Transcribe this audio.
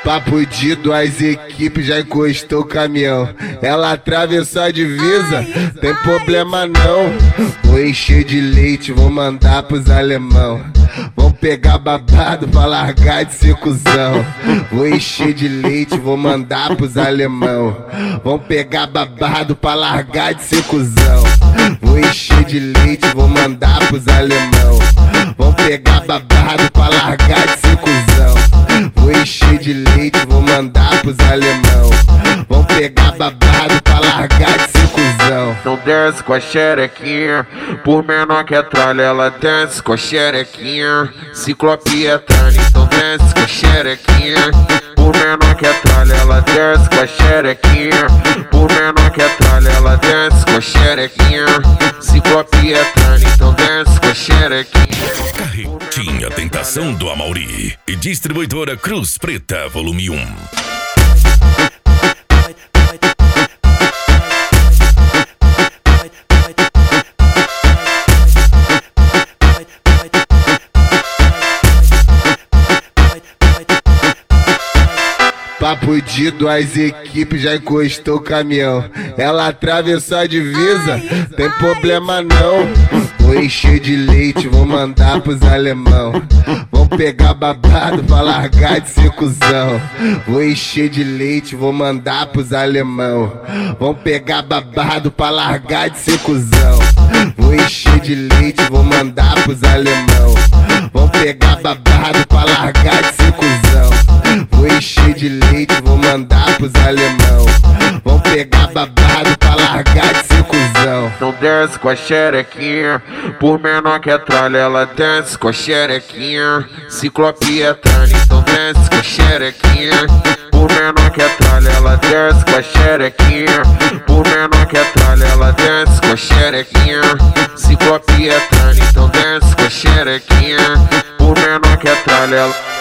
Papo de duas equipes, já encostou o caminhão. Ela atravessou a divisa, tem problema não. Vou encher de leite, vou mandar pros alemão. Vão pegar babado pra largar de ser cuzão. Vou encher de leite, vou mandar pros alemão. Vão pegar babado pra largar de ser cuzão. Vou encher de leite, vou mandar pros alemão. Vão pegar babado pra largar de ser cuzão. Vou encher de leite, vou mandar pros alemão. Vão pegar babado pra largar de ser cuzão. Não desce com a xerequinha, por menor que a tralha, ela desce com a xerequinha. Ciclope é tralha, então desce com a xerequinha. Por menor que a tralha, ela desce com a xerequinha. Por menor que a tralha, ela desce com a xerequinha. Ciclope é tralha, então desce com a xerequinha. Carretinha Tentação do Amauri e Distribuidora Cruz Preta, volume 1. Papo de duas equipes, já encostou o caminhão. Ela atravessou a divisa, tem problema não. Vou encher de leite, vou mandar pros alemão. Vão pegar babado pra largar de ser cuzão. Vou encher de leite, vou mandar pros alemão. Vão pegar babado pra largar de ser cuzão. Vou encher de leite, vou mandar pros alemão. Vão pegar babado pra largar de ser cuzão. Vou encher de leite, vou mandar pros alemão. Vão pegar babado pra largar de ser cuzão. Não desce com a xerequinha, por menor que a tralha, ela desce com a xerequinha. Ciclope é tralha, então desce com a xerequinha. Por menor que a tralha, ela desce com a xerequinha. Por menor que a tralha, ela desce com a xerequinha. Ciclope é tralha, então desce com a xerequinha. Por menor que a tralha, ela